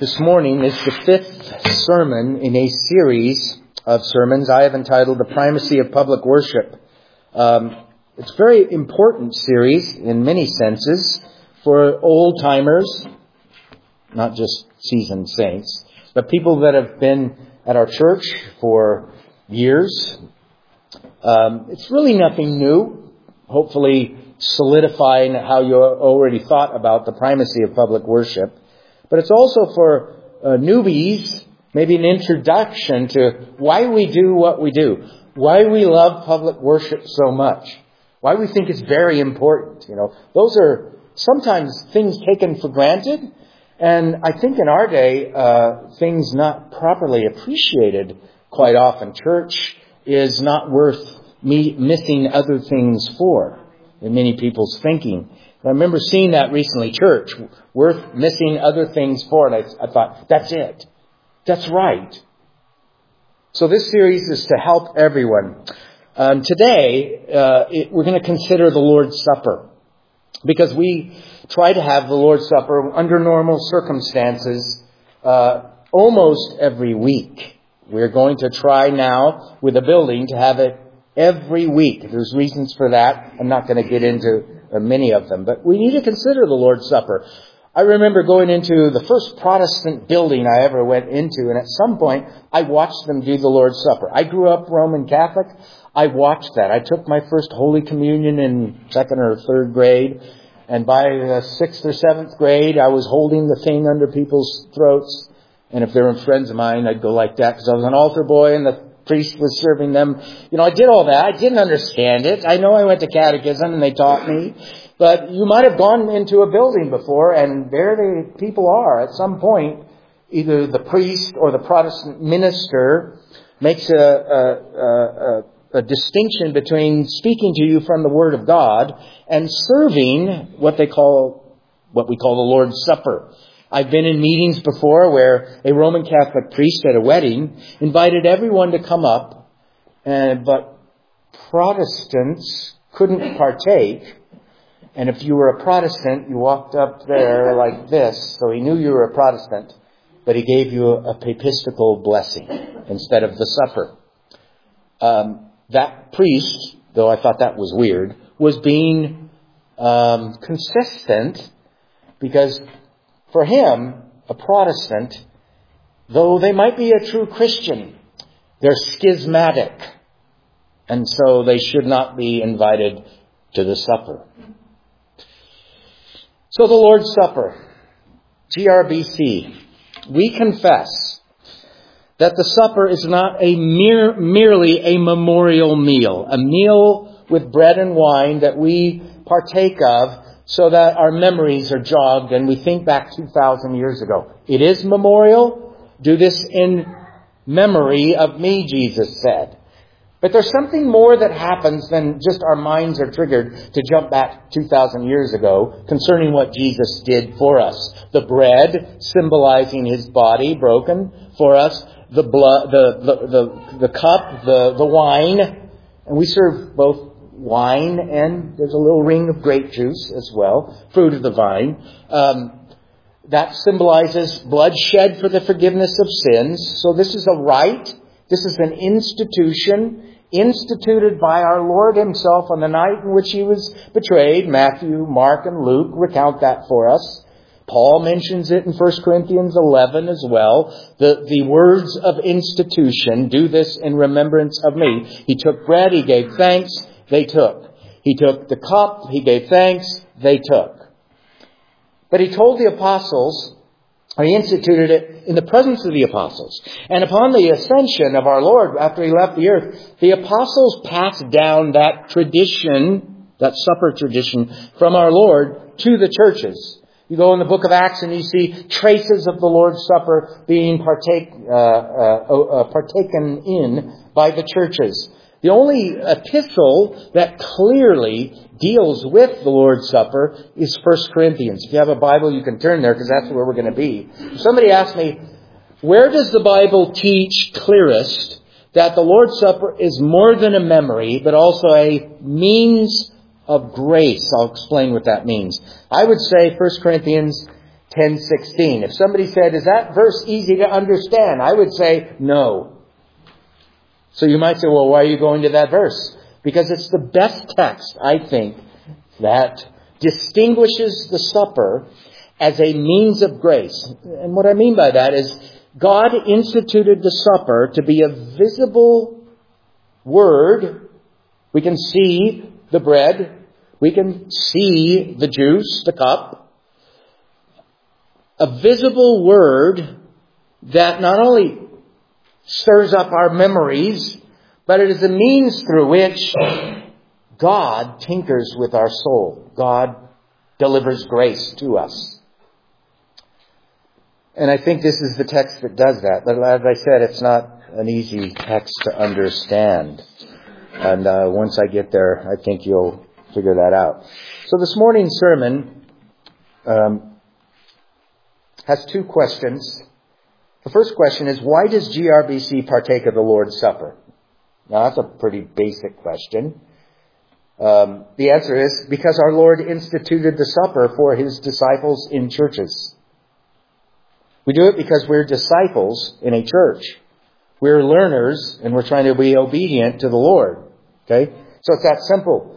This morning is the fifth sermon in a series of sermons I have entitled The Primacy of Public Worship. It's a very important series in many senses for old-timers, not just seasoned saints, but people that have been at our church for years. It's really nothing new, hopefully solidifying how you already thought about the primacy of public worship. But it's also for newbies, maybe an introduction to why we do what we do, why we love public worship so much, why we think it's very important. Those are sometimes things taken for granted, and I think in our day, things not properly appreciated quite often. Church is not worth missing other things for, in many people's thinking. I remember seeing that recently. Church, worth missing other things for. And I thought, that's it. That's right. So this series is to help everyone. Today, we're going to consider the Lord's Supper. Because we try to have the Lord's Supper under normal circumstances almost every week. We're going to try now with a building to have it every week. There's reasons for that. I'm not going to get into many of them. But we need to consider the Lord's Supper. I remember going into the first Protestant building I ever went into, and at some point I watched them do the Lord's Supper. I grew up Roman Catholic. I watched that. I took my first Holy Communion in second or third grade, and by the sixth or seventh grade I was holding the thing under people's throats. And if they were friends of mine, I'd go like that because I was an altar boy and the priest was serving them. I did all that. I didn't understand it. I know I went to catechism and they taught me. But you might have gone into a building before and there the people are. At some point, either the priest or the Protestant minister makes a distinction between speaking to you from the Word of God and serving what we call the Lord's Supper. I've been in meetings before where a Roman Catholic priest at a wedding invited everyone to come up, but Protestants couldn't partake. And if you were a Protestant, you walked up there like this, so he knew you were a Protestant, but he gave you a papistical blessing instead of the supper. That priest, though I thought that was weird, was being consistent because for him, a Protestant, though they might be a true Christian, they're schismatic. And so they should not be invited to the supper. So the Lord's Supper, GRBC, we confess that the supper is not merely a memorial meal, a meal with bread and wine that we partake of so that our memories are jogged and we think back 2,000 years ago. It is memorial. Do this in memory of me, Jesus said. But there's something more that happens than just our minds are triggered to jump back 2,000 years ago concerning what Jesus did for us. The bread symbolizing His body broken for us. The blood, the cup, the wine. And we serve both wine and there's a little ring of grape juice as well, fruit of the vine. That symbolizes blood shed for the forgiveness of sins. So this is a rite. This is an institution instituted by our Lord Himself on the night in which He was betrayed. Matthew, Mark, and Luke recount that for us. Paul mentions it in 1 Corinthians 11 as well. The words of institution, do this in remembrance of me. He took bread, He gave thanks, they took. He took the cup, He gave thanks, they took. But He told the apostles, or He instituted it in the presence of the apostles. And upon the ascension of our Lord, after He left the earth, the apostles passed down that tradition, that supper tradition, from our Lord to the churches. You go in the book of Acts and you see traces of the Lord's Supper being partaken in by the churches. The only epistle that clearly deals with the Lord's Supper is 1 Corinthians. If you have a Bible, you can turn there because that's where we're going to be. Somebody asked me, where does the Bible teach clearest that the Lord's Supper is more than a memory, but also a means of grace? I'll explain what that means. I would say 1 Corinthians 10:16. If somebody said, is that verse easy to understand? I would say, no. So you might say, well, why are you going to that verse? Because it's the best text, I think, that distinguishes the supper as a means of grace. And what I mean by that is God instituted the supper to be a visible word. We can see the bread. We can see the juice, the cup. A visible word that not only stirs up our memories, but it is a means through which God tinkers with our soul. God delivers grace to us. And I think this is the text that does that. But as I said, it's not an easy text to understand. And once I get there, I think you'll figure that out. So this morning's sermon has two questions. The first question is, why does GRBC partake of the Lord's Supper? Now, that's a pretty basic question. The answer is because our Lord instituted the supper for His disciples in churches. We do it because we're disciples in a church. We're learners, and we're trying to be obedient to the Lord. Okay? So it's that simple.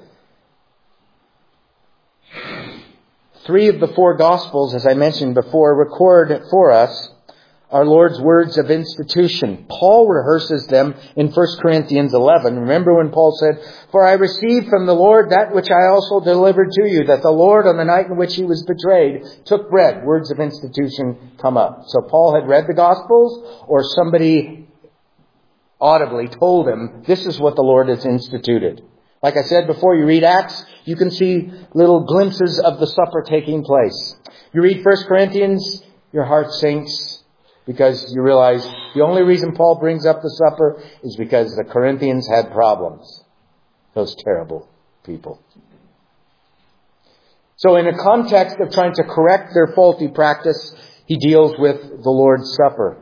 3 of the 4 Gospels, as I mentioned before, record for us our Lord's words of institution. Paul rehearses them in 1 Corinthians 11. Remember when Paul said, "For I received from the Lord that which I also delivered to you, that the Lord on the night in which He was betrayed took bread." Words of institution come up. So Paul had read the Gospels, or somebody audibly told him, this is what the Lord has instituted. Like I said before, you read Acts, you can see little glimpses of the supper taking place. You read 1 Corinthians, your heart sinks, because you realize the only reason Paul brings up the supper is because the Corinthians had problems. Those terrible people. So in a context of trying to correct their faulty practice, he deals with the Lord's Supper.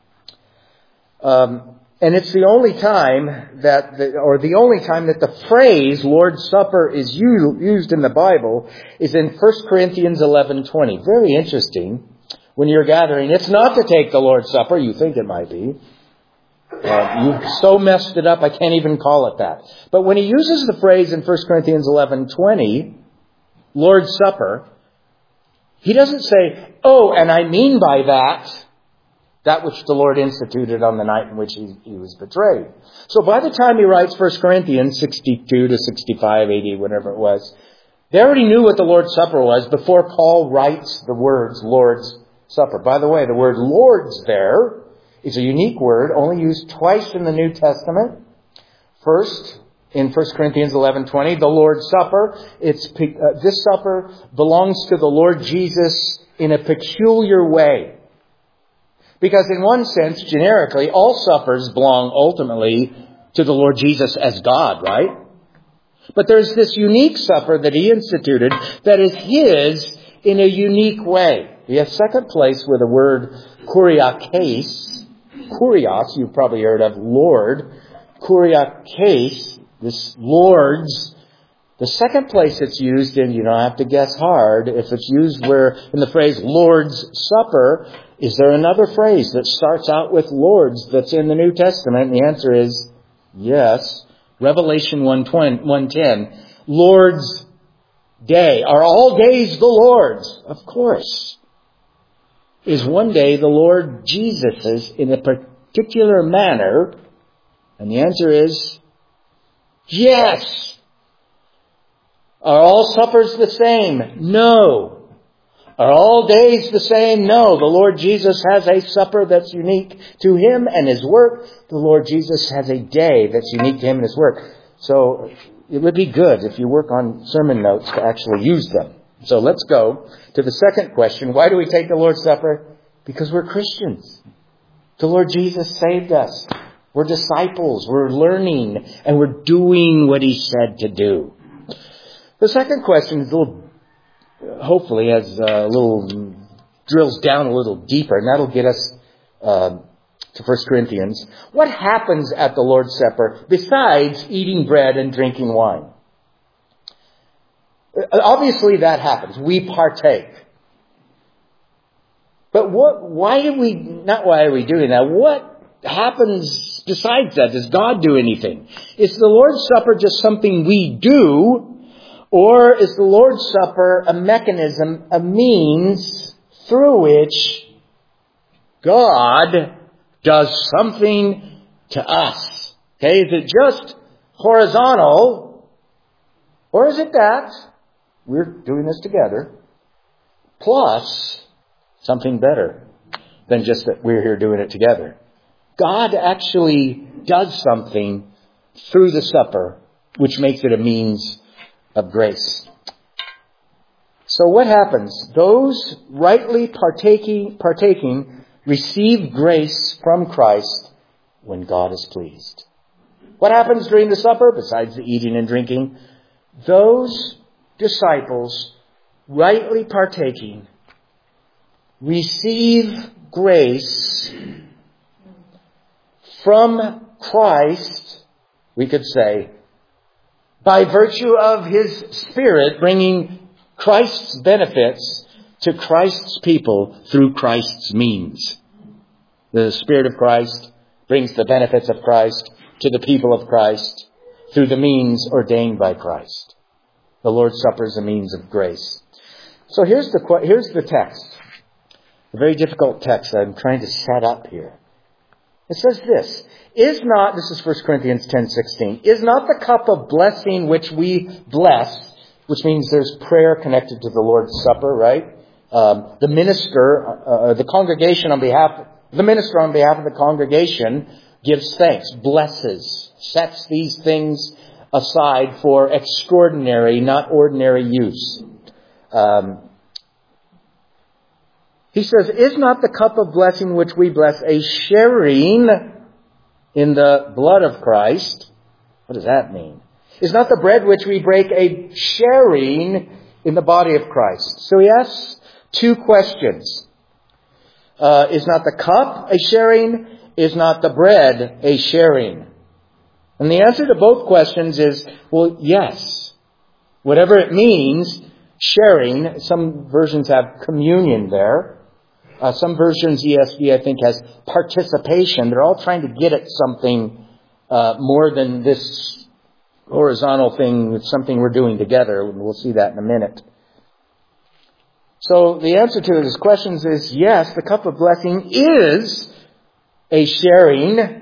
And it's the only time that the phrase Lord's Supper is used in the Bible is in 1 Corinthians 11:20. Very interesting. When you're gathering, it's not to take the Lord's Supper. You think it might be. You've so messed it up, I can't even call it that. But when he uses the phrase in 1 Corinthians 11:20, Lord's Supper, he doesn't say, oh, and I mean by that which the Lord instituted on the night in which he was betrayed. So by the time he writes 1 Corinthians 62 to 65, 80, whatever it was, they already knew what the Lord's Supper was before Paul writes the words Lord's Supper. By the way, the word Lord's there is a unique word, only used twice in the New Testament. First, in 1 Corinthians 11:20, the Lord's Supper. This supper belongs to the Lord Jesus in a peculiar way. Because in one sense, generically, all suppers belong ultimately to the Lord Jesus as God, right? But there's this unique supper that he instituted that is his in a unique way. We have second place with the word kuriakes. Kurios, you've probably heard of, Lord. Kuriakes, this Lord's. The second place it's used in, you don't have to guess hard, if it's used where in the phrase Lord's Supper, is there another phrase that starts out with Lord's that's in the New Testament? And the answer is yes. Revelation 1:10, Lord's Day. Are all days the Lord's? Of course. Is one day the Lord Jesus's in a particular manner? And the answer is yes. Are all suppers the same? No. Are all days the same? No. The Lord Jesus has a supper that's unique to Him and His work. The Lord Jesus has a day that's unique to Him and His work. So it would be good if you work on sermon notes to actually use them. So let's go to the second question. Why do we take the Lord's Supper? Because we're Christians. The Lord Jesus saved us. We're disciples. We're learning. And we're doing what He said to do. The second question is hopefully drills down a little deeper, and that'll get us to 1 Corinthians. What happens at the Lord's Supper besides eating bread and drinking wine? Obviously that happens. We partake. But why are we doing that? What happens besides that? Does God do anything? Is the Lord's Supper just something we do? Or is the Lord's Supper a mechanism, a means through which God does something to us? Okay, is it just horizontal? Or is it that we're doing this together plus something better than just that we're here doing it together? God actually does something through the supper, which makes it a means of grace. So what happens? Those rightly partaking receive grace from Christ when God is pleased. What happens during the supper besides the eating and drinking? Those disciples rightly partaking receive grace from Christ, we could say, by virtue of His Spirit bringing Christ's benefits to Christ's people through Christ's means. The Spirit of Christ brings the benefits of Christ to the people of Christ through the means ordained by Christ. The Lord's Supper is a means of grace. So here's the text. A very difficult text that I'm trying to set up here. It says this. This is 1 Corinthians 10:16. Is not the cup of blessing which we bless, which means there's prayer connected to the Lord's Supper, right? The minister, the congregation on behalf of the congregation gives thanks, blesses, sets these things aside for extraordinary, not ordinary use. He says, is not the cup of blessing which we bless a sharing in the blood of Christ? What does that mean? Is not the bread which we break a sharing in the body of Christ? So he asks two questions. Is not the cup a sharing? Is not the bread a sharing? And the answer to both questions is, well, yes. Whatever it means, sharing. Some versions have communion there. Some versions, ESV, I think, has participation. They're all trying to get at something more than this horizontal thing. It's something we're doing together. We'll see that in a minute. So the answer to these questions is yes, the cup of blessing is a sharing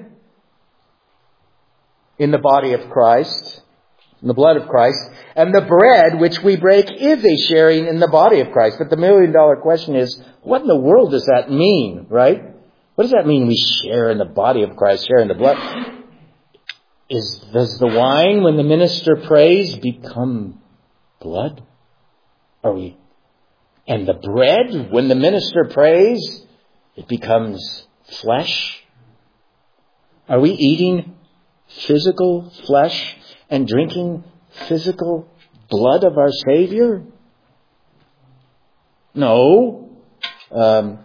in the body of Christ, in the blood of Christ. And the bread which we break is a sharing in the body of Christ. But the $1,000,000 question is, what in the world does that mean, right? What does that mean we share in the body of Christ, share in the blood? Does the wine, when the minister prays, become blood? And the bread, when the minister prays, it becomes flesh? Are we eating physical flesh and drinking physical blood of our Savior? No. But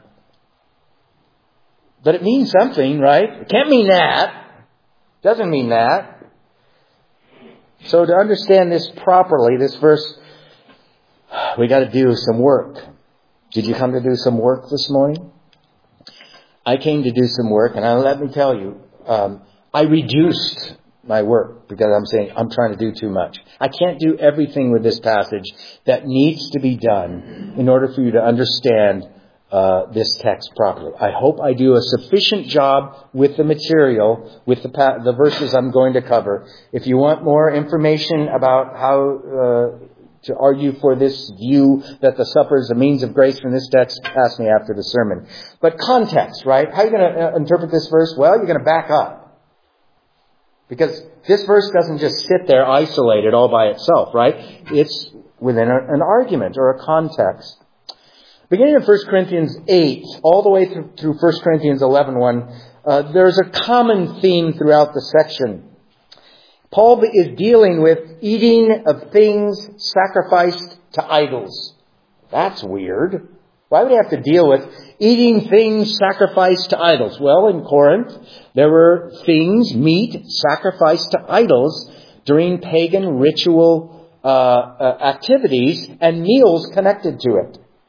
it means something, right? It can't mean that. It doesn't mean that. So to understand this properly, this verse, we got to do some work. Did you come to do some work this morning? I came to do some work, and let me tell you, I reduced my work because I'm trying to do too much. I can't do everything with this passage that needs to be done in order for you to understand this text properly. I hope I do a sufficient job with the material, with the verses I'm going to cover. If you want more information about how to argue for this view that the supper is a means of grace from this text, ask me after the sermon. But context, right? How are you going to interpret this verse? Well, you're going to back up. Because this verse doesn't just sit there isolated all by itself, right? It's within an argument or a context. Beginning in 1 Corinthians 8, all the way through 1 Corinthians 11:1, there's a common theme throughout the section. Paul is dealing with eating of things sacrificed to idols. That's weird. Why would he have to deal with eating things sacrificed to idols? Well, in Corinth, there were things, meat, sacrificed to idols during pagan ritual activities and meals connected to it.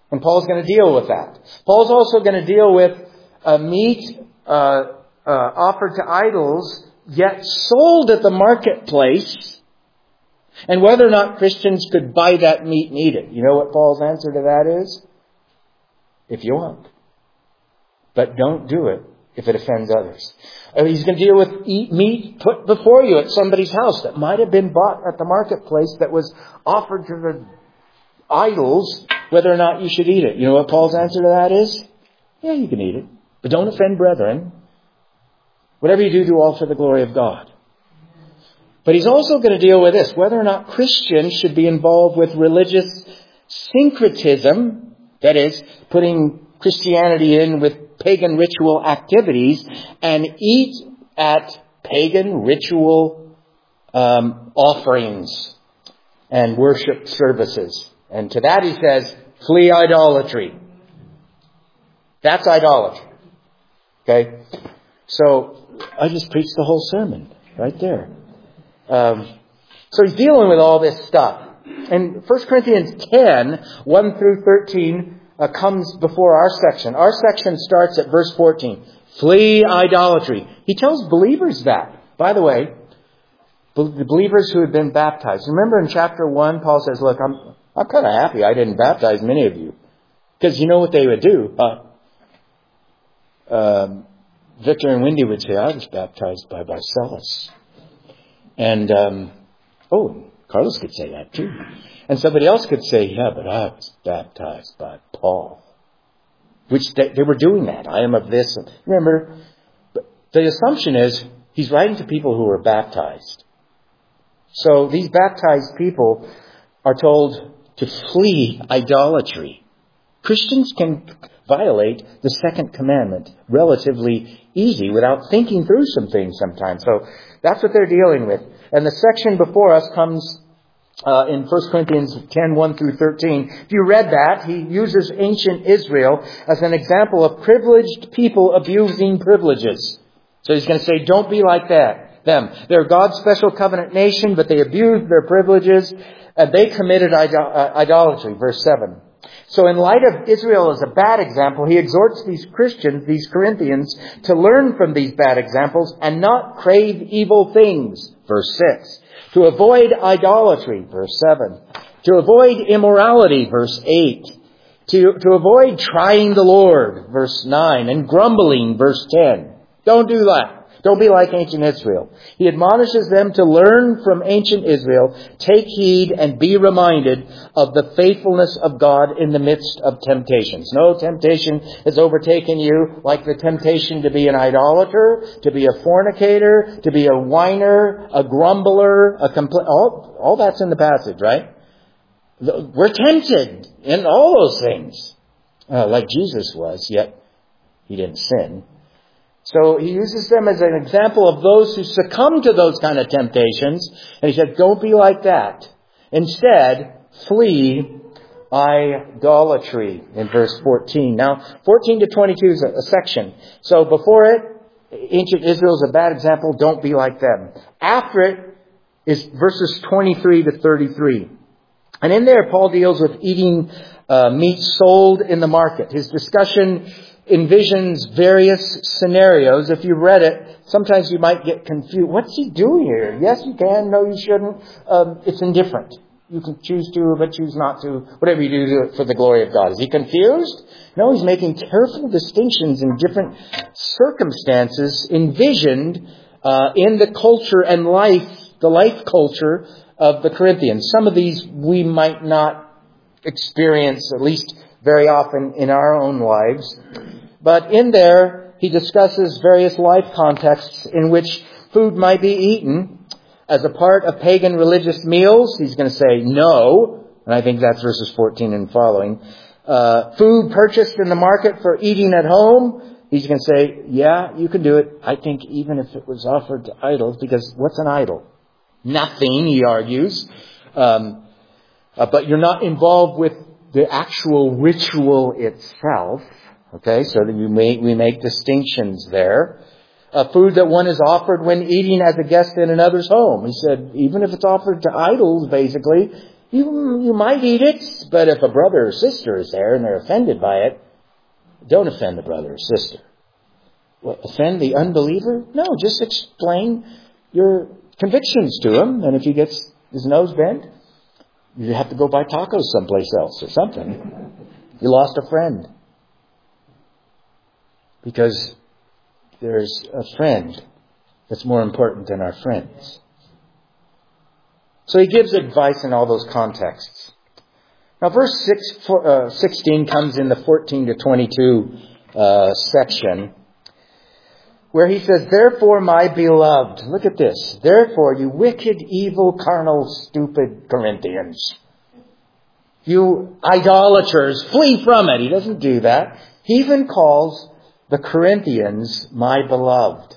And Paul's going to deal with that. Paul's also going to deal with meat offered to idols, yet sold at the marketplace, and whether or not Christians could buy that meat and eat it. You know what Paul's answer to that is? If you want. But don't do it if it offends others. He's going to deal with meat put before you at somebody's house that might have been bought at the marketplace that was offered to the idols, whether or not you should eat it. You know what Paul's answer to that is? Yeah, you can eat it. But don't offend brethren. Whatever you do, do all for the glory of God. But he's also going to deal with this, whether or not Christians should be involved with religious syncretism, that is, putting Christianity in with pagan ritual activities, and eat at pagan ritual offerings and worship services. And to that he says, flee idolatry. That's idolatry. Okay? So I just preached the whole sermon right there. So he's dealing with all this stuff. And 1 Corinthians 10, 1 through 13, comes before our section. Our section starts at verse 14. Flee idolatry. He tells believers that. By the way, the believers who had been baptized. Remember in chapter 1, Paul says, look, I'm kind of happy I didn't baptize many of you. Because you know what they would do. Victor and Wendy would say, I was baptized by Marcellus. And, Carlos could say that too. And somebody else could say, yeah, but I was baptized by Paul. Which they were doing that. I am of this. Remember, the assumption is he's writing to people who were baptized. So these baptized people are told to flee idolatry. Christians can violate the second commandment relatively easy without thinking through some things sometimes. So that's what they're dealing with. And the section before us comes in 1 Corinthians 10, 1 through 13. If you read that, he uses ancient Israel as an example of privileged people abusing privileges. So he's going to say, don't be like them. They're God's special covenant nation, but they abused their privileges and they committed idolatry. Verse 7. So in light of Israel as a bad example, he exhorts these Christians, these Corinthians, to learn from these bad examples and not crave evil things. Verse 6. To avoid idolatry. Verse 7. To avoid immorality. Verse 8. To avoid trying the Lord. Verse 9. And grumbling. Verse 10. Don't do that. Don't be like ancient Israel. He admonishes them to learn from ancient Israel, take heed and be reminded of the faithfulness of God in the midst of temptations. No temptation has overtaken you like the temptation to be an idolater, to be a fornicator, to be a whiner, a grumbler, all that's in the passage, right? We're tempted in all those things, like Jesus was, yet he didn't sin. So he uses them as an example of those who succumb to those kind of temptations. And he said, don't be like that. Instead, flee idolatry in verse 14. Now, 14 to 22 is a section. So before it, ancient Israel is a bad example. Don't be like them. After it is verses 23 to 33. And in there, Paul deals with eating meat sold in the market. His discussion envisions various scenarios. If you read it, sometimes you might get confused. What's he doing here? Yes, you can. No, you shouldn't. It's indifferent. You can choose to, but choose not to. Whatever you do it for the glory of God. Is he confused? No, he's making careful distinctions in different circumstances envisioned in the culture and the life culture of the Corinthians. Some of these we might not experience, at least very often in our own lives. But in there, he discusses various life contexts in which food might be eaten as a part of pagan religious meals. He's going to say no, and I think that's verses 14 and following. Food purchased in the market for eating at home. He's going to say, yeah, you can do it. I think even if it was offered to idols, because what's an idol? Nothing, he argues. But you're not involved with the actual ritual itself. Okay, so that we make distinctions there. Food that one is offered when eating as a guest in another's home. He said, even if it's offered to idols, basically, You might eat it, but if a brother or sister is there and they're offended by it, don't offend the brother or sister. What, offend the unbeliever? No, just explain your convictions to him. And if he gets his nose bent, you have to go buy tacos someplace else or something. You lost a friend. Because there's a friend that's more important than our friends. So he gives advice in all those contexts. Now verse 16 comes in the 14 to 22 section, where he says, therefore, my beloved, look at this. Therefore, you wicked, evil, carnal, stupid Corinthians, you idolaters, flee from it. He doesn't do that. He even calls the Corinthians my beloved.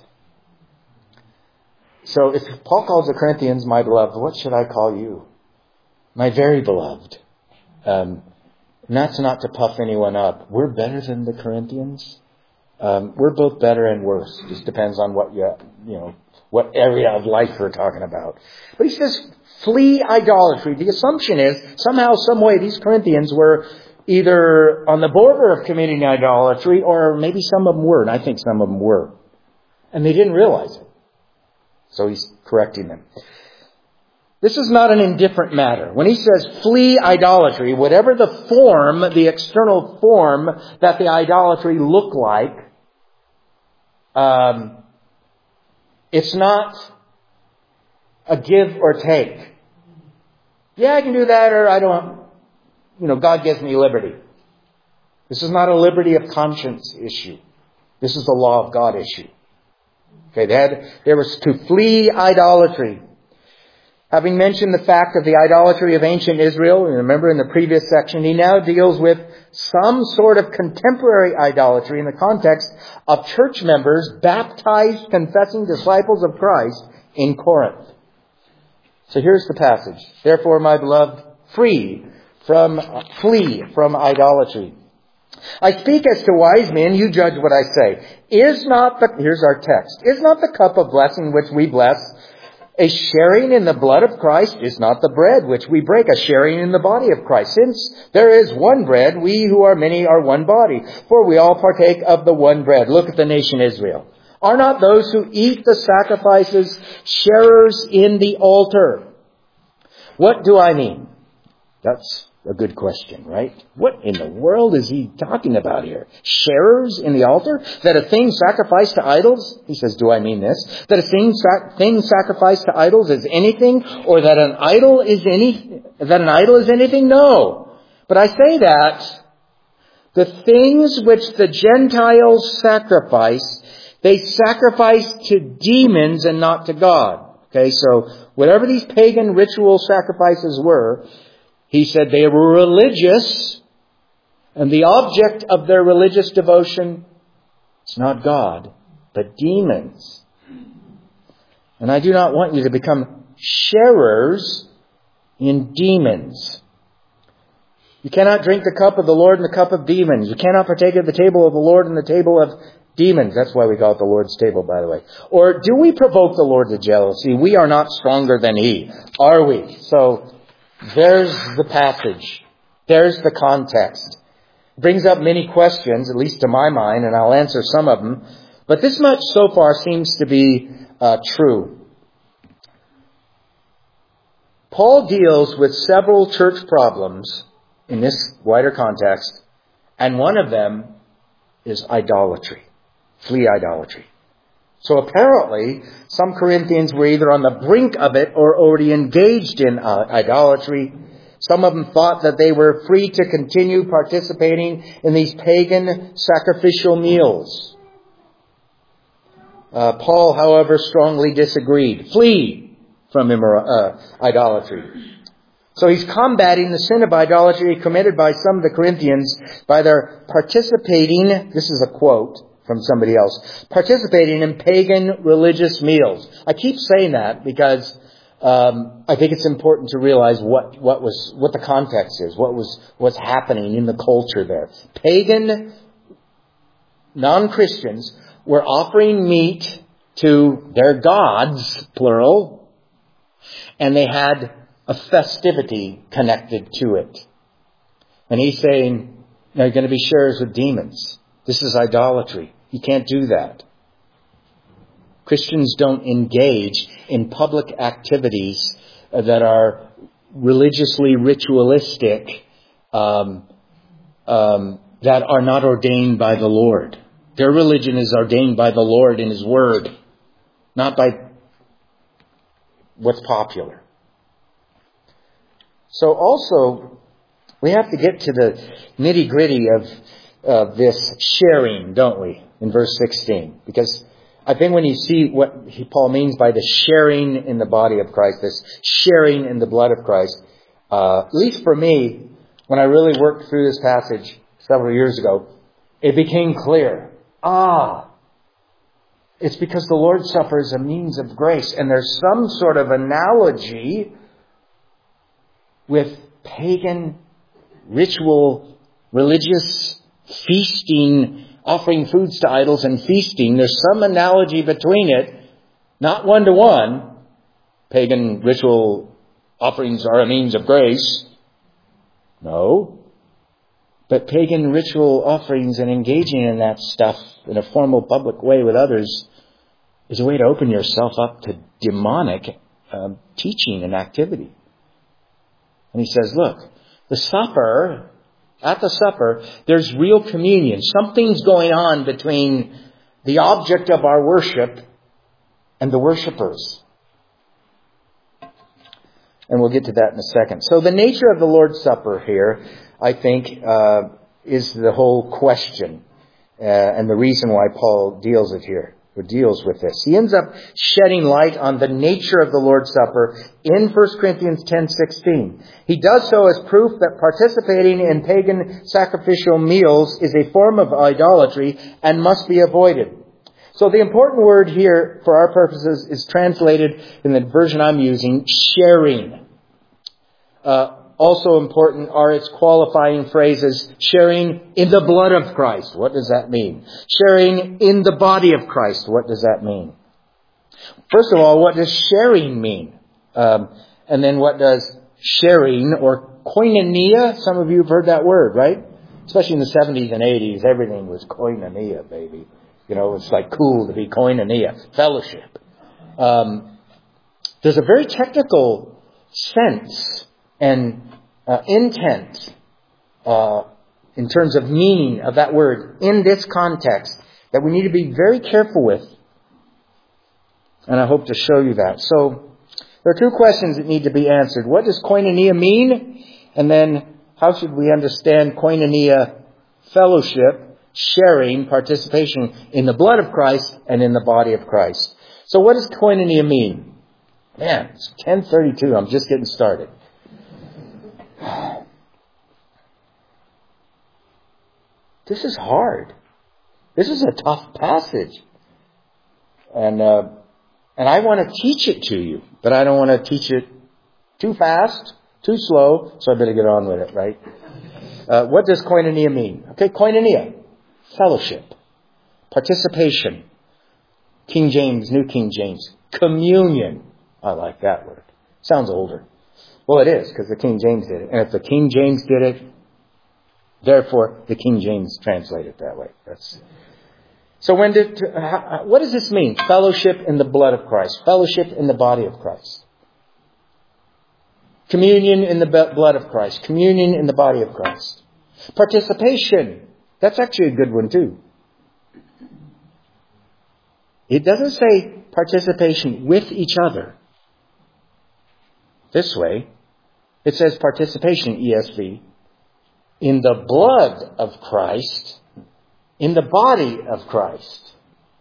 So if Paul calls the Corinthians my beloved, what should I call you? My very beloved. That's not to puff anyone up. We're better than the Corinthians. We're both better and worse. It just depends on what what area of life we're talking about. But he says, flee idolatry. The assumption is somehow, some way, these Corinthians were either on the border of committing idolatry, or maybe some of them were, and I think some of them were. And they didn't realize it. So he's correcting them. This is not an indifferent matter. When he says flee idolatry, whatever the form, the external form that the idolatry looked like, it's not a give or take. Yeah, I can do that, or I don't. God gives me liberty. This is not a liberty of conscience issue. This is a law of God issue. Okay, there was to flee idolatry. Having mentioned the fact of the idolatry of ancient Israel, remember in the previous section, he now deals with some sort of contemporary idolatry in the context of church members, baptized, confessing disciples of Christ in Corinth. So here's the passage. Therefore, my beloved, flee from idolatry. I speak as to wise men, you judge what I say. Here's our text. Is not the cup of blessing which we bless a sharing in the blood of Christ? Is not the bread which we break a sharing in the body of Christ? Since there is one bread, we who are many are one body, for we all partake of the one bread. Look at the nation Israel. Are not those who eat the sacrifices sharers in the altar? What do I mean? That's a good question, right? What in the world is he talking about here? Sharers in the altar? That a thing sacrificed to idols? He says, do I mean this? That a thing sacrificed to idols is anything? Or that an idol is anything? No. But I say that the things which the Gentiles sacrifice, they sacrifice to demons and not to God. Okay, so whatever these pagan ritual sacrifices were, he said they were religious, and the object of their religious devotion is not God, but demons. And I do not want you to become sharers in demons. You cannot drink the cup of the Lord and the cup of demons. You cannot partake of the table of the Lord and the table of demons. That's why we call it the Lord's table, by the way. Or do we provoke the Lord to jealousy? We are not stronger than He, are we? So there's the passage. There's the context. It brings up many questions, at least to my mind, and I'll answer some of them. But this much so far seems to be true. Paul deals with several church problems in this wider context, and one of them is idolatry. Flee idolatry. So apparently, some Corinthians were either on the brink of it or already engaged in idolatry. Some of them thought that they were free to continue participating in these pagan sacrificial meals. Paul, however, strongly disagreed. Flee from idolatry. So he's combating the sin of idolatry committed by some of the Corinthians by their participating, this is a quote from somebody else, participating in pagan religious meals. I keep saying that because I think it's important to realize what the context is, what's happening in the culture there. Pagan non-Christians were offering meat to their gods, plural, and they had a festivity connected to it. And he's saying, you're going to be sharers with demons. This is idolatry. You can't do that. Christians don't engage in public activities that are religiously ritualistic, that are not ordained by the Lord. Their religion is ordained by the Lord in His Word, not by what's popular. So also, we have to get to the nitty-gritty of this sharing, don't we, in verse 16? Because I think when you see what Paul means by the sharing in the body of Christ, this sharing in the blood of Christ, at least for me, when I really worked through this passage several years ago, it became clear. It's because the Lord's Supper is a means of grace, and there's some sort of analogy with pagan ritual, religious feasting, offering foods to idols and feasting. There's some analogy between it, not one-to-one. Pagan ritual offerings are a means of grace. No. But pagan ritual offerings and engaging in that stuff in a formal public way with others is a way to open yourself up to demonic teaching and activity. And he says, look, at the supper, there's real communion. Something's going on between the object of our worship and the worshipers. And we'll get to that in a second. So the nature of the Lord's Supper here, I think, is the whole question and the reason why Paul deals with this. He ends up shedding light on the nature of the Lord's Supper in 1 Corinthians 10:16. He does so as proof that participating in pagan sacrificial meals is a form of idolatry and must be avoided. So the important word here for our purposes is translated in the version I'm using, sharing. Also important are its qualifying phrases, sharing in the blood of Christ. What does that mean? Sharing in the body of Christ. What does that mean? First of all, what does sharing mean? And then what does sharing or koinonia? Some of you have heard that word, right? Especially in the 70s and 80s, everything was koinonia, baby. You know, it's like cool to be koinonia, fellowship. There's a very technical sense and intent in terms of meaning of that word in this context that we need to be very careful with. And I hope to show you that. So there are two questions that need to be answered. What does koinonia mean? And then how should we understand koinonia fellowship, sharing, participation in the blood of Christ and in the body of Christ? So what does koinonia mean? Man, it's 10:32. I'm just getting started. This is hard. This is a tough passage. And I want to teach it to you, but I don't want to teach it too fast, too slow, so I better get on with it, right? What does koinonia mean? Okay, koinonia, fellowship, participation, King James, New King James, communion. I like that word. Sounds older. Well, it is, because the King James did it. And if the King James did it, therefore the King James translated it that way. So what does this mean? Fellowship in the blood of Christ. Fellowship in the body of Christ. Communion in the blood of Christ. Communion in the body of Christ. Participation. That's actually a good one too. It doesn't say participation with each other. This way, it says participation, ESV, in the blood of Christ, in the body of Christ.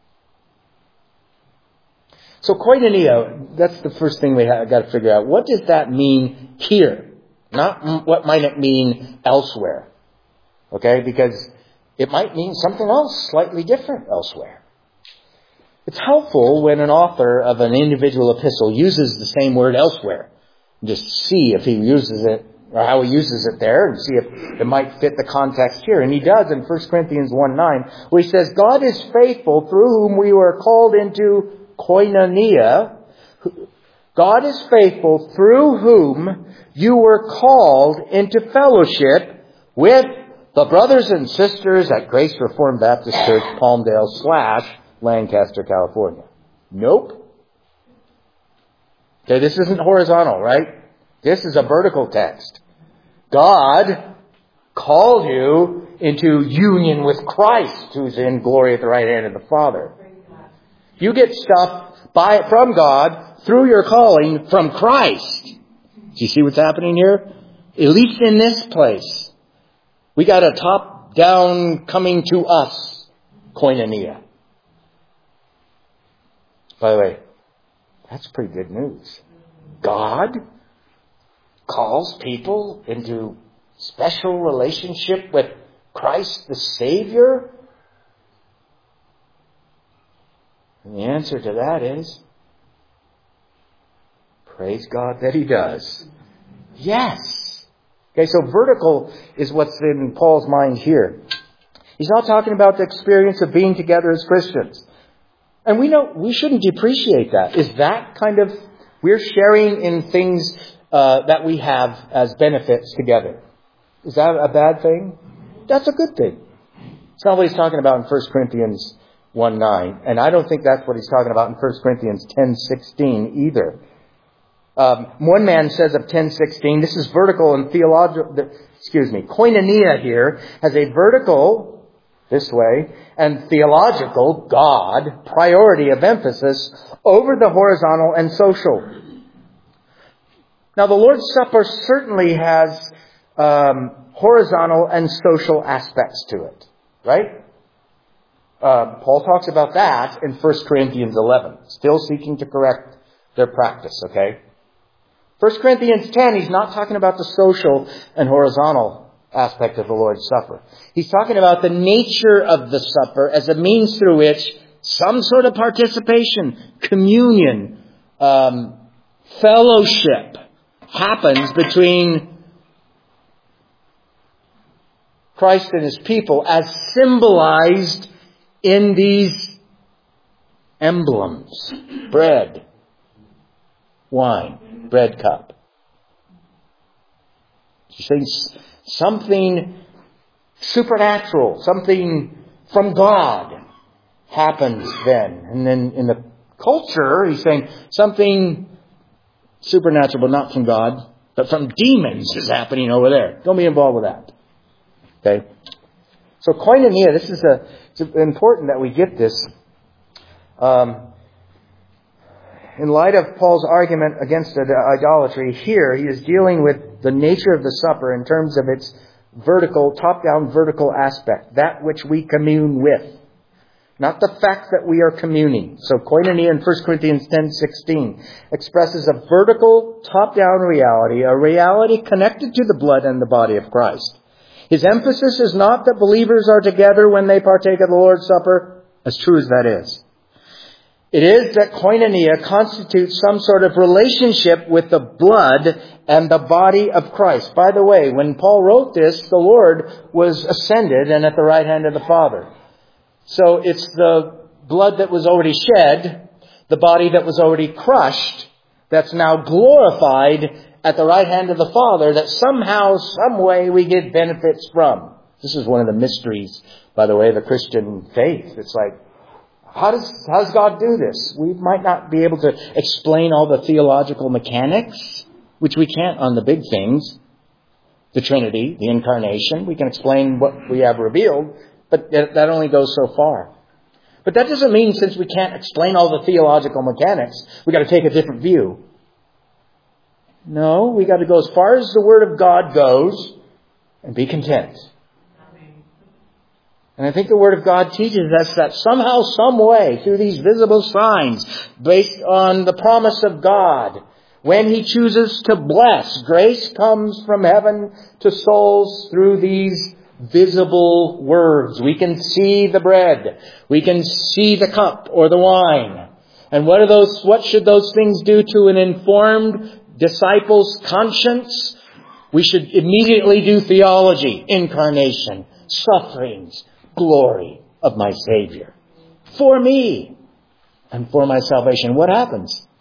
So koinonia, that's the first thing we got to figure out. What does that mean here? Not what might it mean elsewhere. Okay, because it might mean something else slightly different elsewhere. It's helpful when an author of an individual epistle uses the same word elsewhere. Just see if he uses it or how he uses it there and see if it might fit the context here. And he does in 1 Corinthians 1:9, where he says, God is faithful, through whom we were called into koinonia, God is faithful, through whom you were called into fellowship with the brothers and sisters at Grace Reformed Baptist Church, Palmdale / Lancaster, California. Nope. Okay, this isn't horizontal, right? This is a vertical text. God called you into union with Christ, who's in glory at the right hand of the Father. You get stuff from God through your calling from Christ. Do you see what's happening here? At least in this place. We got a top-down coming to us koinonia. By the way, that's pretty good news. God calls people into special relationship with Christ the Savior? And the answer to that is, praise God that He does. Yes. Okay, so vertical is what's in Paul's mind here. He's not talking about the experience of being together as Christians. And we know we shouldn't depreciate that. Is that kind of, we're sharing in things that we have as benefits together. Is that a bad thing? That's a good thing. It's not what he's talking about in 1 Corinthians 1:9. And I don't think that's what he's talking about in 1 Corinthians 10:16 either. One man says of 10:16, this is vertical and theological, koinonia here has a vertical, this way, and theological, God, priority of emphasis over the horizontal and social. Now the Lord's Supper certainly has horizontal and social aspects to it, right? Paul talks about that in 1 Corinthians 11, still seeking to correct their practice, okay? 1 Corinthians 10, he's not talking about the social and horizontal aspect of the Lord's Supper. He's talking about the nature of the supper as a means through which some sort of participation, communion, fellowship happens between Christ and His people as symbolized in these emblems. Bread, wine, bread cup. You see, something supernatural, something from God happens then. And then in the culture, he's saying something supernatural, but not from God, but from demons is happening over there. Don't be involved with that. Okay? So koinonia, it's important that we get this. In light of Paul's argument against idolatry, here he is dealing with the nature of the supper in terms of its vertical, top-down vertical aspect, that which we commune with. Not the fact that we are communing. So koinonia in 1 Corinthians 10:16 expresses a vertical, top-down reality, a reality connected to the blood and the body of Christ. His emphasis is not that believers are together when they partake of the Lord's Supper, as true as that is. It is that koinonia constitutes some sort of relationship with the blood and the body of Christ. By the way, when Paul wrote this, the Lord was ascended and at the right hand of the Father. So it's the blood that was already shed, the body that was already crushed, that's now glorified at the right hand of the Father, that somehow, some way we get benefits from. This is one of the mysteries, by the way, of the Christian faith. It's like, how does God do this? We might not be able to explain all the theological mechanics, which we can't on the big things. The Trinity, the Incarnation. We can explain what we have revealed, but that only goes so far. But that doesn't mean since we can't explain all the theological mechanics, we got to take a different view. No, we got to go as far as the Word of God goes and be content. And I think the Word of God teaches us that somehow, some way, through these visible signs, based on the promise of God, when He chooses to bless, grace comes from heaven to souls through these visible words. We can see the bread. We can see the cup or the wine. And what should those things do to an informed disciple's conscience? We should immediately do theology, incarnation, sufferings, glory of my Savior. For me and for my salvation. What happens?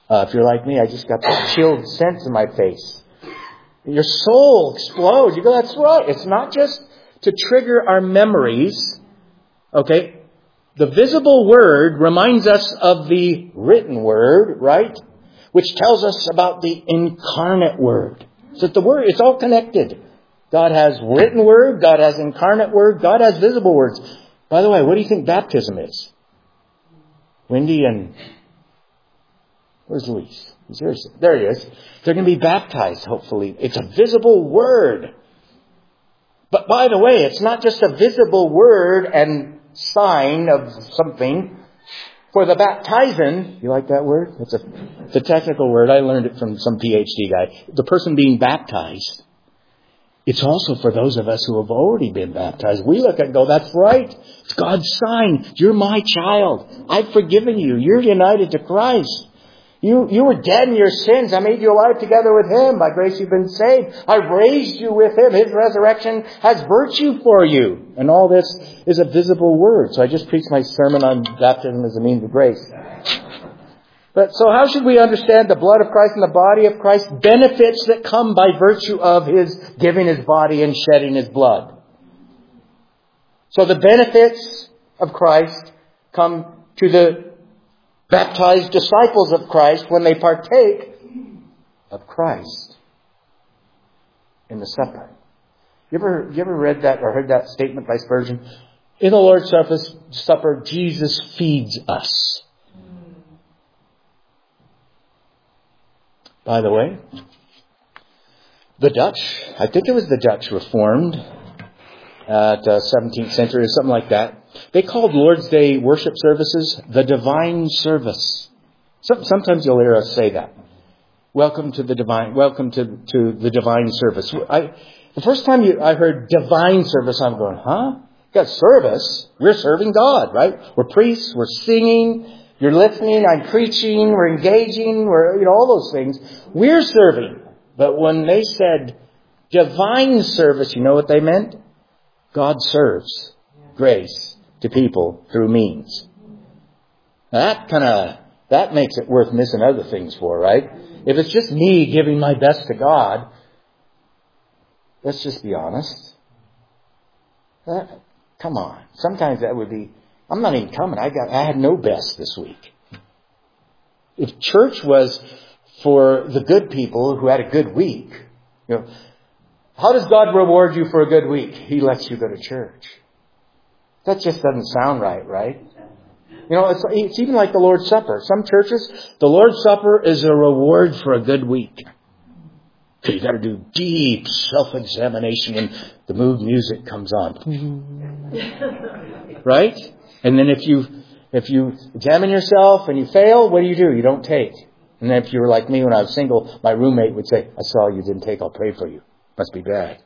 If you're like me, I just got that chilled sense in my face. Your soul explodes. You go, that's right. It's not just to trigger our memories. Okay? The visible word reminds us of the written word, right? Which tells us about the incarnate word. So the word, it's all connected. God has written word, God has incarnate word, God has visible words. By the way, what do you think baptism is? Wendy and... Where's Luis? There he is. They're going to be baptized, hopefully. It's a visible word. But by the way, it's not just a visible word and sign of something. For the baptizen, you like that word? It's a technical word. I learned it from some PhD guy. The person being baptized. It's also for those of us who have already been baptized. We look and go, that's right. It's God's sign. You're my child. I've forgiven you. You're united to Christ. You were dead in your sins. I made you alive together with Him. By grace you've been saved. I raised you with Him. His resurrection has virtue for you. And all this is a visible word. So I just preached my sermon on baptism as a means of grace. But so how should we understand the blood of Christ and the body of Christ? Benefits that come by virtue of His giving His body and shedding His blood. So the benefits of Christ come to the baptized disciples of Christ when they partake of Christ in the supper. You ever read that or heard that statement by Spurgeon? In the Lord's Supper, Jesus feeds us. By the way, the Dutch, I think it was the Dutch Reformed at 17th century or something like that. They called Lord's Day worship services the divine service. Sometimes you'll hear us say that. Welcome to the divine service. The first time I heard divine service, I'm going, huh? Got service. We're serving God, right? We're priests. We're singing. You're listening. I'm preaching. We're engaging. We're, all those things. We're serving. But when they said divine service, you know what they meant? God serves grace to people through means. That makes it worth missing other things for, right? If it's just me giving my best to God, let's just be honest. Come on. Sometimes that would be, I'm not even coming. I had no best this week. If church was for the good people who had a good week, how does God reward you for a good week? He lets you go to church. That just doesn't sound right, right? It's even like the Lord's Supper. Some churches, the Lord's Supper is a reward for a good week. So you got to do deep self-examination when the mood music comes on. Right? And then if you examine yourself and you fail, what do? You don't take. And then if you were like me when I was single, my roommate would say, I saw you didn't take, I'll pray for you. Must be bad.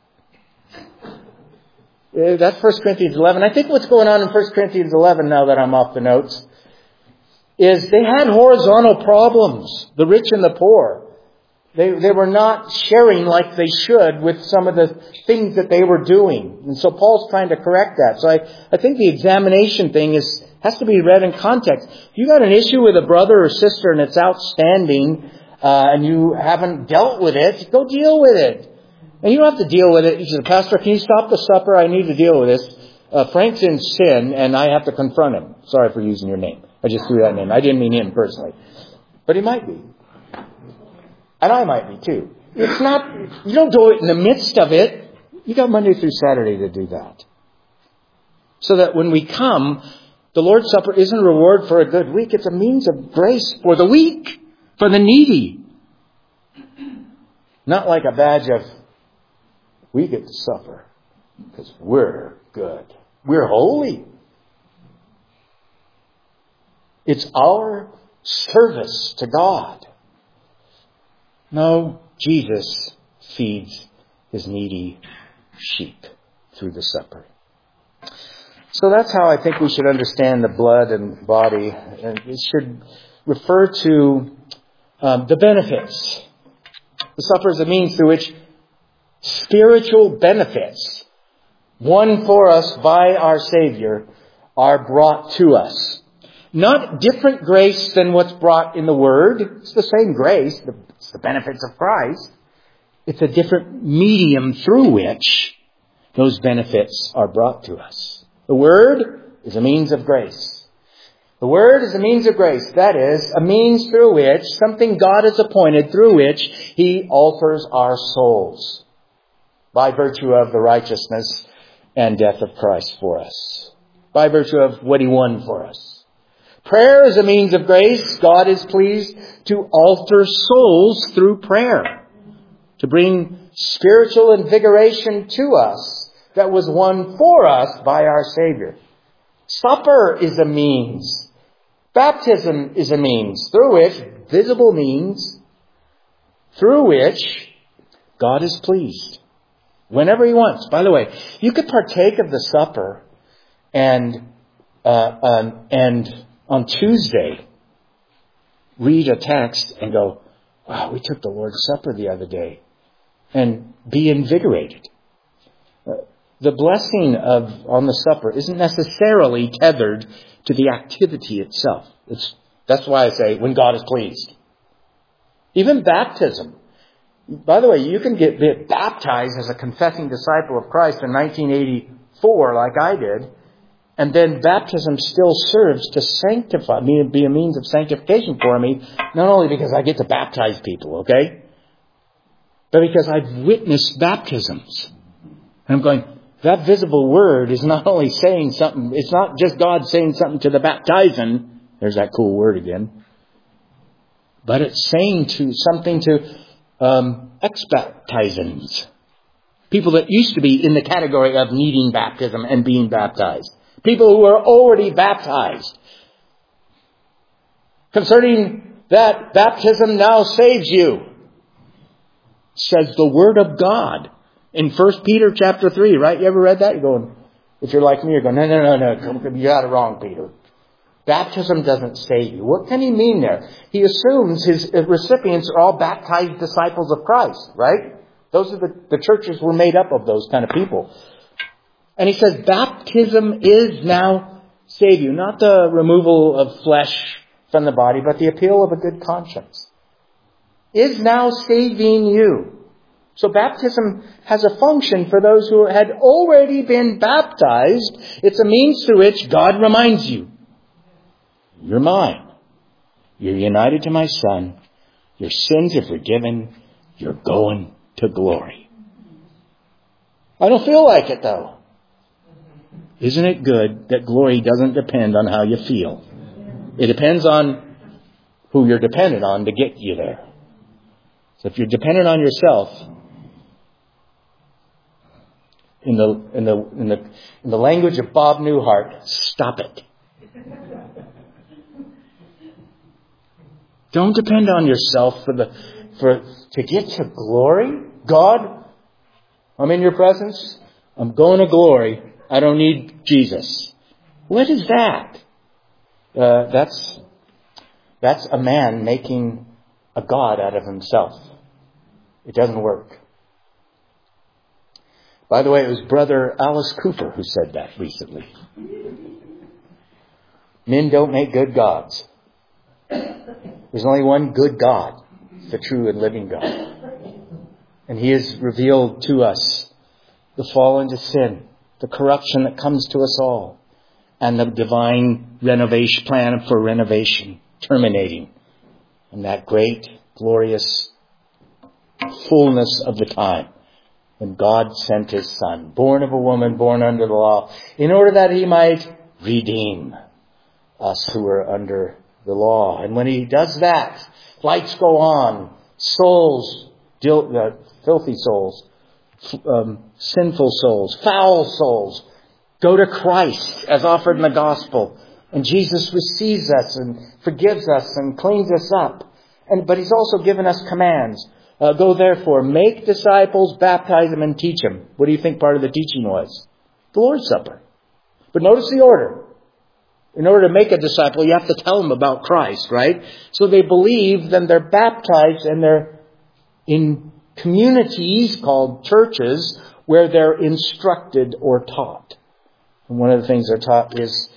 That's 1 Corinthians 11. I think what's going on in 1 Corinthians 11, now that I'm off the notes, is they had horizontal problems, the rich and the poor. They were not sharing like they should with some of the things that they were doing. And so Paul's trying to correct that. So I think the examination thing has to be read in context. If you got an issue with a brother or sister and it's outstanding, and you haven't dealt with it, go deal with it. And you don't have to deal with it. You say, Pastor, can you stop the supper? I need to deal with this. Frank's in sin and I have to confront him. Sorry for using your name. I just threw that name. I didn't mean him personally. But he might be. And I might be too. It's not, you don't do it in the midst of it. You got Monday through Saturday to do that. So that when we come, the Lord's Supper isn't a reward for a good week. It's a means of grace for the weak, for the needy. Not like a badge of, we get to suffer because we're good. We're holy. It's our service to God. No, Jesus feeds His needy sheep through the supper. So that's how I think we should understand the blood and body. And it should refer to the benefits. The supper is a means through which spiritual benefits won for us by our Savior are brought to us. Not different grace than what's brought in the Word. It's the same grace. It's the benefits of Christ. It's a different medium through which those benefits are brought to us. The Word is a means of grace. The Word is a means of grace. That is, a means through which, something God has appointed through which He alters our souls by virtue of the righteousness and death of Christ for us. By virtue of what He won for us. Prayer is a means of grace. God is pleased to alter souls through prayer. To bring spiritual invigoration to us that was won for us by our Savior. Supper is a means. Baptism is a means through which, visible means, through which God is pleased. Whenever He wants. By the way, you could partake of the supper and on Tuesday read a text and go, wow, we took the Lord's Supper the other day, and be invigorated. The blessing on the supper isn't necessarily tethered to the activity itself. That's why I say when God is pleased. Even baptism. By the way, you can get baptized as a confessing disciple of Christ in 1984 like I did. And then baptism still serves to sanctify me, be a means of sanctification for me. Not only because I get to baptize people, okay? But because I've witnessed baptisms. And I'm going, that visible word is not only saying something, it's not just God saying something to the baptizing. There's that cool word again. But it's saying something to ex-baptizings. People that used to be in the category of needing baptism and being baptized. People who are already baptized. Concerning that, baptism now saves you, says the Word of God. In 1 Peter chapter 3, right? You ever read that? You're going, if you're like me, you're going, no, you got it wrong, Peter. Baptism doesn't save you. What can he mean there? He assumes his recipients are all baptized disciples of Christ, right? Those are the churches were made up of those kind of people. And he says, baptism is now save you. Not the removal of flesh from the body, but the appeal of a good conscience. Is now saving you. So baptism has a function for those who had already been baptized. It's a means through which God reminds you. You're mine. You're united to my Son. Your sins are forgiven. You're going to glory. I don't feel like it though. Isn't it good that glory doesn't depend on how you feel? It depends on who you're dependent on to get you there. So if you're dependent on yourself, in the language of Bob Newhart, stop it. Don't depend on yourself to get to glory. God, I'm in your presence. I'm going to glory. I don't need Jesus. What is that? That's a man making a God out of himself. It doesn't work. By the way, it was Brother Alice Cooper who said that recently. Men don't make good gods. There's only one good God, the true and living God. And He has revealed to us the fall into sin, the corruption that comes to us all, and the divine renovation plan for renovation terminating in that great, glorious fullness of the time when God sent His Son, born of a woman, born under the law, in order that He might redeem us who are under the law. And when He does that, lights go on, souls, filthy souls, sinful souls, foul souls, go to Christ as offered in the gospel. And Jesus receives us and forgives us and cleans us up. But He's also given us commands. Go therefore, make disciples, baptize them, and teach them. What do you think part of the teaching was? The Lord's Supper. But notice the order. In order to make a disciple, you have to tell them about Christ, right? So they believe, then they're baptized, and they're in communities called churches where they're instructed or taught. And one of the things they're taught is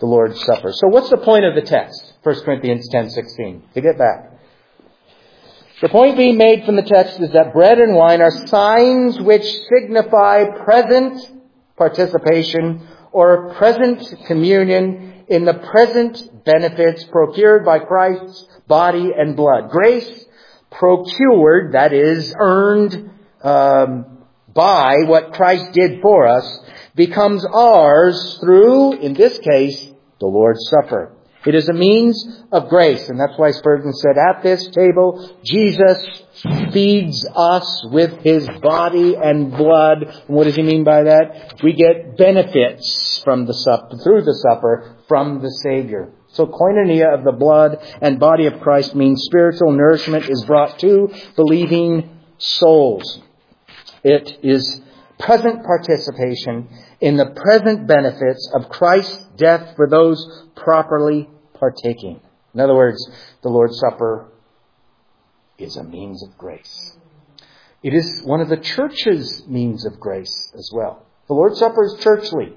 the Lord's Supper. So what's the point of the text? 1 Corinthians 10:16. To get back. The point being made from the text is that bread and wine are signs which signify present participation or present communion in the present benefits procured by Christ's body and blood. Grace procured, that is, earned by what Christ did for us, becomes ours through, in this case, the Lord's Supper. It is a means of grace, and that's why Spurgeon said, at this table, Jesus feeds us with His body and blood. And what does he mean by that? We get benefits from the supper, through the supper, from the Savior. So koinonia of the blood and body of Christ means spiritual nourishment is brought to believing souls. It is present participation in the present benefits of Christ's death for those properly partaking. In other words, the Lord's Supper is a means of grace. It is one of the church's means of grace as well. The Lord's Supper is churchly.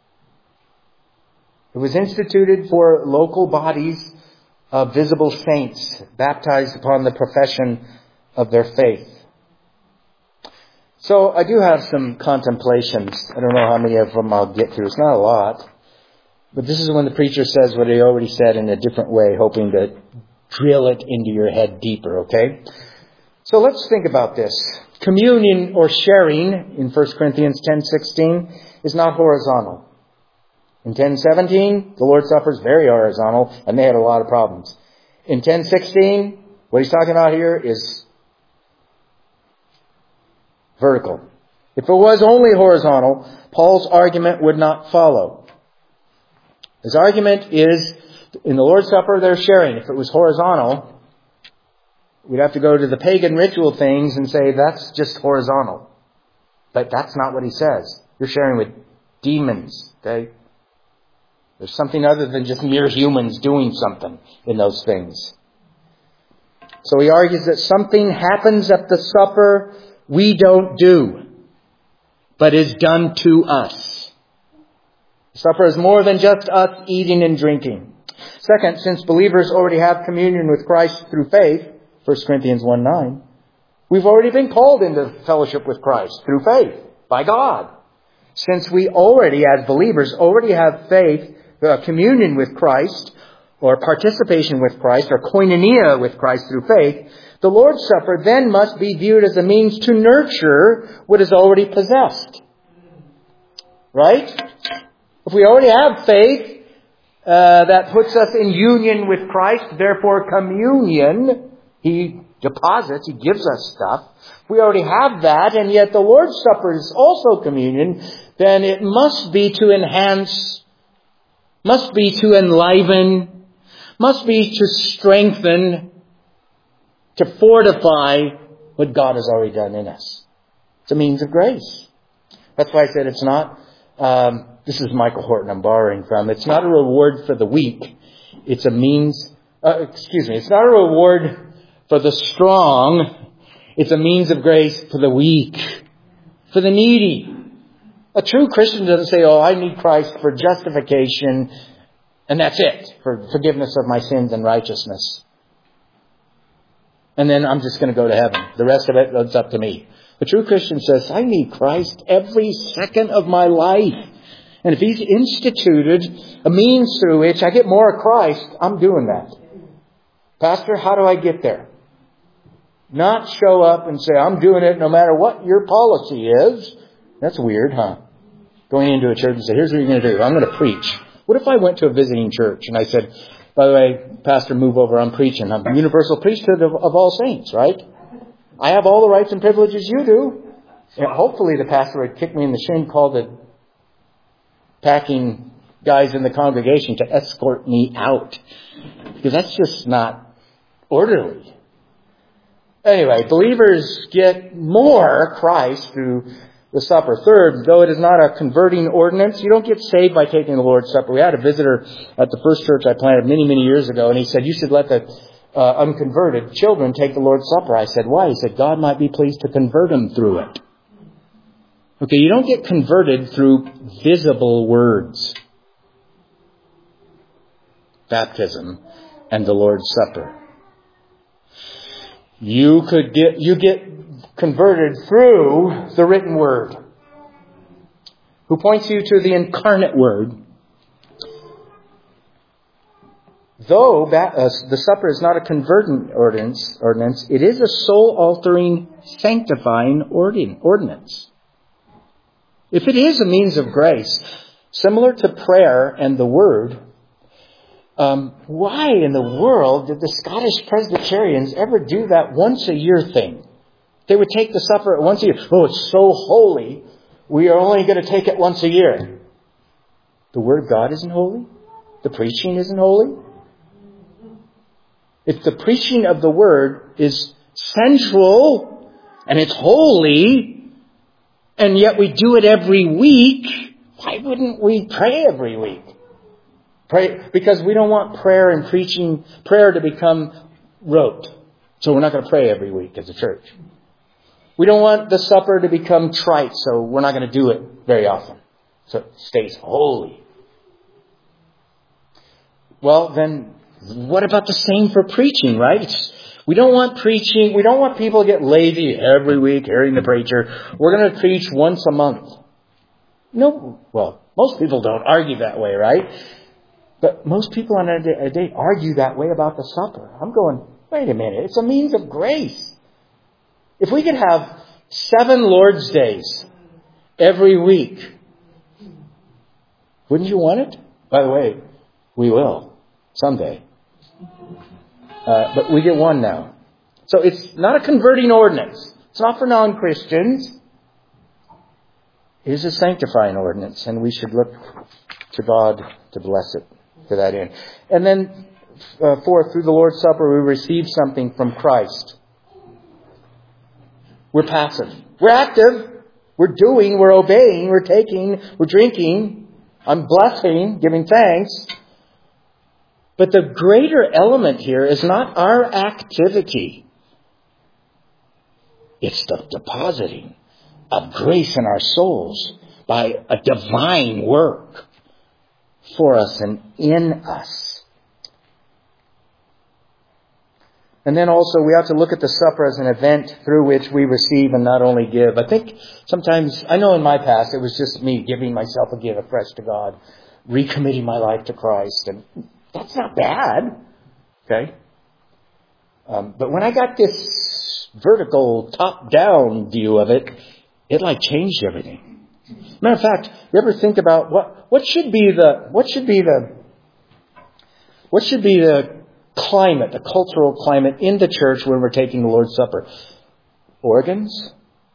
It was instituted for local bodies of visible saints baptized upon the profession of their faith. So I do have some contemplations. I don't know how many of them I'll get through. It's not a lot. But this is when the preacher says what he already said in a different way, hoping to drill it into your head deeper, okay? So let's think about this. Communion or sharing in 1 Corinthians 10:16 is not horizontal. In 10:17, the Lord's Supper is very horizontal, and they had a lot of problems. In 10:16, what he's talking about here is vertical. If it was only horizontal, Paul's argument would not follow. His argument is, in the Lord's Supper, they're sharing. If it was horizontal, we'd have to go to the pagan ritual things and say, that's just horizontal. But that's not what he says. You're sharing with demons, okay? There's something other than just mere humans doing something in those things. So he argues that something happens at the supper we don't do, but is done to us. Supper is more than just us eating and drinking. Second, since believers already have communion with Christ through faith, 1 Corinthians 1:9, we've already been called into fellowship with Christ through faith by God. Since we already, as believers, already have faith, communion with Christ, or participation with Christ, or koinonia with Christ through faith, the Lord's Supper then must be viewed as a means to nurture what is already possessed. Right? If we already have faith that puts us in union with Christ, therefore communion, He deposits, He gives us stuff. If we already have that, and yet the Lord's Supper is also communion, then it must be to enhance, must be to enliven, must be to strengthen, to fortify what God has already done in us. It's a means of grace. That's why I said it's not, this is Michael Horton I'm borrowing from, it's not a reward for the weak. It's a means, it's not a reward for the strong. It's a means of grace for the weak, for the needy. A true Christian doesn't say, oh, I need Christ for justification, and that's it, for forgiveness of my sins and righteousness. And then I'm just going to go to heaven. The rest of it, it's up to me. A true Christian says, I need Christ every second of my life. And if He's instituted a means through which I get more of Christ, I'm doing that. Pastor, how do I get there? Not show up and say, I'm doing it no matter what your policy is. That's weird, huh? Going into a church and say, here's what you're going to do. I'm going to preach. What if I went to a visiting church and I said, by the way, Pastor, move over, I'm preaching. I'm universal priesthood of all saints, right? I have all the rights and privileges you do. And hopefully the pastor would kick me in the shin, call the packing guys in the congregation to escort me out. Because that's just not orderly. Anyway, believers get more Christ through the supper. Third, though it is not a converting ordinance, you don't get saved by taking the Lord's Supper. We had a visitor at the first church I planted many, many years ago, and he said, you should let the unconverted children take the Lord's Supper. I said, why? He said, God might be pleased to convert them through it. Okay, you don't get converted through visible words. baptism and the Lord's Supper. You get converted through the written Word, who points you to the incarnate Word. Though the supper is not a converting ordinance, it is a soul-altering, sanctifying ordinance. If it is a means of grace, similar to prayer and the Word, why in the world did the Scottish Presbyterians ever do that once-a-year thing? They would take the supper once a year. Oh, it's so holy, we are only going to take it once a year. The Word of God isn't holy? The preaching isn't holy? If the preaching of the Word is central and it's holy, and yet we do it every week, why wouldn't we pray every week? Pray because we don't want prayer and preaching, prayer to become rote. So we're not going to pray every week as a church. We don't want the supper to become trite, so we're not going to do it very often. So it stays holy. Well, then, what about the same for preaching, right? We don't want preaching. We don't want people to get lazy every week hearing the preacher. We're going to preach once a month. No, well, most people don't argue that way, right? But most people on a day argue that way about the supper. I'm going, wait a minute. It's a means of grace. If we could have 7 Lord's Days every week, wouldn't you want it? By the way, we will someday. But we get one now. So it's not a converting ordinance. It's not for non-Christians. It is a sanctifying ordinance, and we should look to God to bless it to that end. And then, fourth, through the Lord's Supper, we receive something from Christ. We're passive. We're active. We're doing. We're obeying. We're taking. We're drinking. I'm blessing, giving thanks. But the greater element here is not our activity. It's the depositing of grace in our souls by a divine work for us and in us. And then also we have to look at the supper as an event through which we receive and not only give. I think sometimes, I know in my past, it was just me giving myself a gift afresh to God, recommitting my life to Christ. And that's not bad. Okay? But when I got this vertical, top-down view of it, it like changed everything. Matter of fact, you ever think about what should be the climate, the cultural climate in the church when we're taking the Lord's Supper? Organs?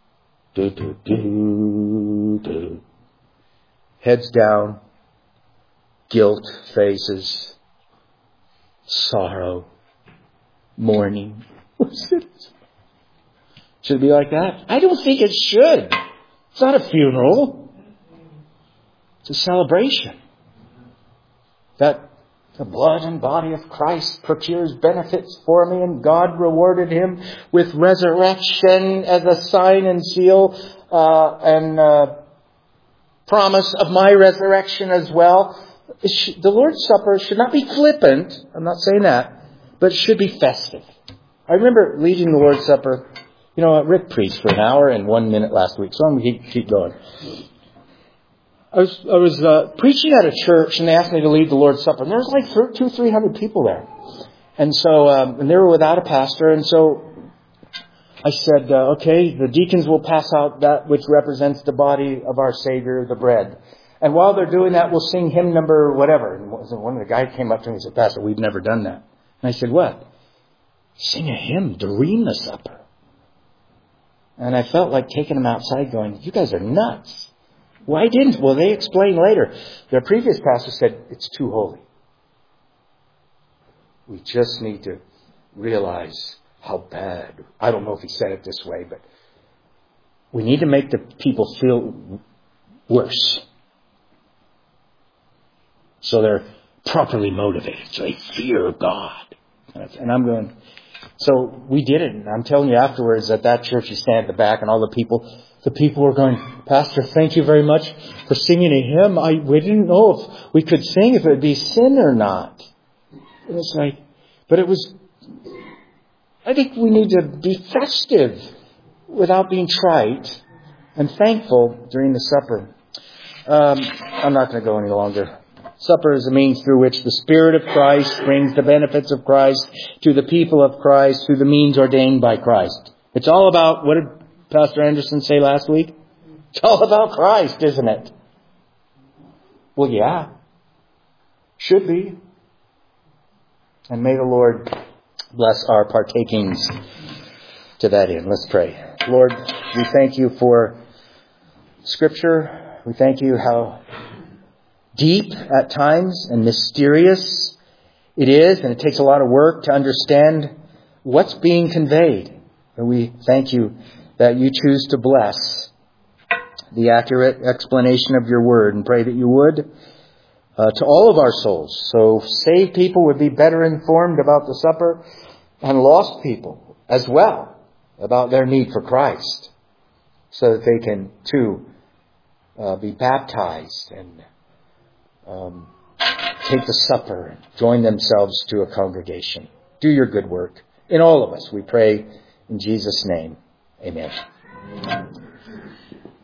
Heads down. Guilt faces. Sorrow. Mourning. Should it be like that? I don't think it should. It's not a funeral. It's a celebration. That the blood and body of Christ procures benefits for me, and God rewarded him with resurrection as a sign and seal and promise of my resurrection as well. The Lord's Supper should not be flippant. I'm not saying that. But it should be festive. I remember leading the Lord's Supper. You know, Rick preached for an hour and 1 minute last week, so I'm going to keep going. I was preaching at a church, and they asked me to lead the Lord's Supper. And there was like 200-300 people there. And so, and they were without a pastor. And so I said, okay, the deacons will pass out that which represents the body of our Savior, the bread. And while they're doing that, we'll sing hymn number whatever. And one of the guys came up to me and said, Pastor, we've never done that. And I said, what? Sing a hymn during the supper. And I felt like taking them outside going, you guys are nuts. Why didn't? Well, they explained later. Their previous pastor said, it's too holy. We just need to realize how bad. I don't know if he said it this way, but we need to make the people feel worse. So they're properly motivated. So they fear God. And I'm going, so we did it. And I'm telling you afterwards at that church, you stand at the back and all the people were going, Pastor, thank you very much for singing a hymn. We didn't know if we could sing, if it would be sin or not. And it's like, but it was, I think we need to be festive without being trite and thankful during the supper. I'm not going to go any longer. Supper is a means through which the Spirit of Christ brings the benefits of Christ to the people of Christ through the means ordained by Christ. It's all about, what did Pastor Anderson say last week? It's all about Christ, isn't it? Well, yeah. Should be. And may the Lord bless our partakings to that end. Let's pray. Lord, we thank you for Scripture. We thank you how deep at times and mysterious it is, and it takes a lot of work to understand what's being conveyed. And we thank you that you choose to bless the accurate explanation of your word, and pray that you would to all of our souls. So saved people would be better informed about the supper, and lost people as well about their need for Christ, so that they can too be baptized and take the supper and join themselves to a congregation. Do your good work in all of us, we pray in Jesus' name. Amen.